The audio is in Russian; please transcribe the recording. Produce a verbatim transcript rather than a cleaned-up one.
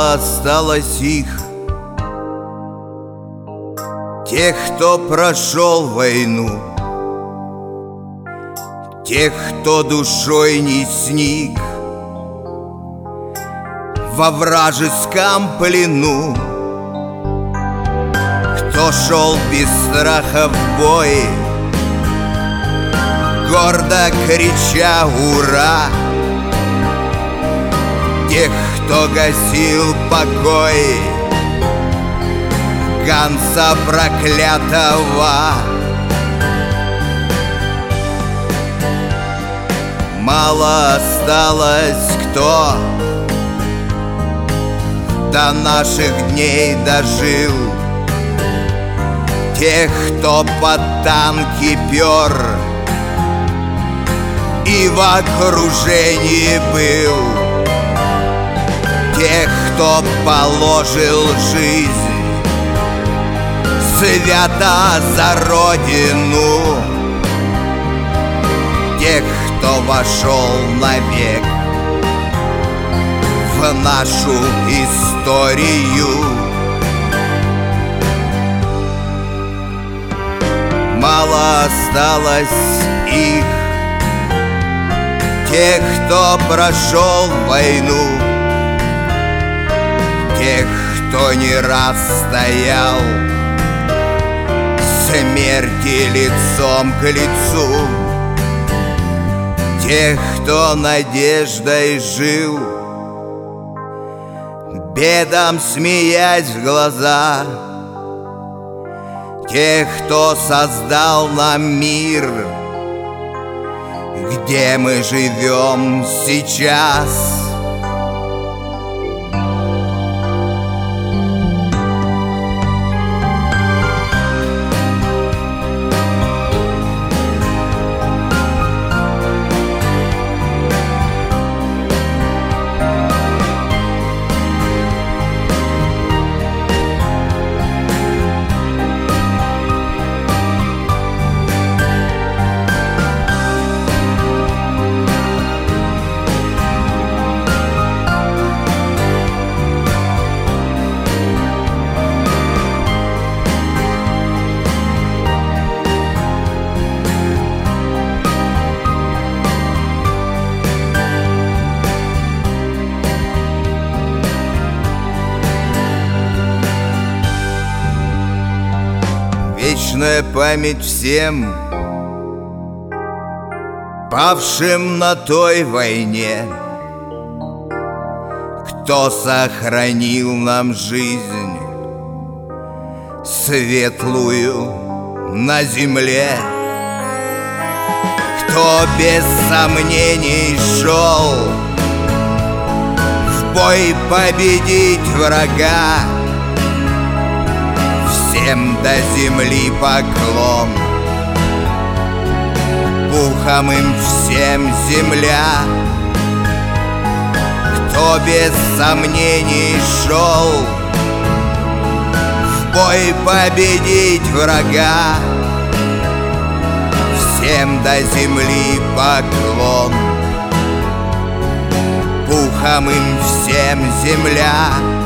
Мало осталось их, тех, кто прошел войну, тех, кто душой не сник во вражеском плену, кто шел без страха в бой, гордо крича «Ура!», тех, кто гасил покой Ганса проклятого. Мало осталось, кто до наших дней дожил, тех, кто под танки пер и в окружении был, тех, кто положил жизнь свято за Родину, тех, кто вошел навек в нашу историю. Мало осталось их, тех, кто прошел войну, тех, кто не раз стоял смерти лицом к лицу, тех, кто надеждой жил, бедам смеясь в глаза, тех, кто создал нам мир, где мы живем сейчас. Вечная память всем павшим на той войне, кто сохранил нам жизнь светлую на земле, кто без сомнений шел в бой победить врага. Всем до земли поклон, пухом им всем земля, кто без сомнений шел в бой победить врага. Всем до земли поклон, пухом им всем земля.